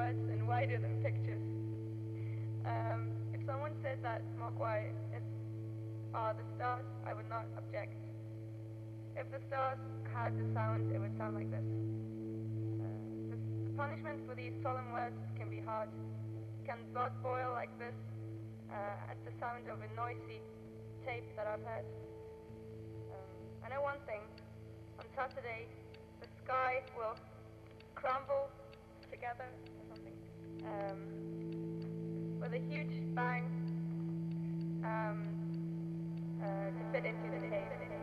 words and wider than pictures. If someone said that Mogwai are the stars, I would not object. If the stars had the sound, it would sound like this. The punishment for these solemn words can be hard. Can blood boil like this at the sound of a noisy tape that I've heard? I know one thing. On Saturday, the sky will crumble together or something with a huge bang to fit into the tape.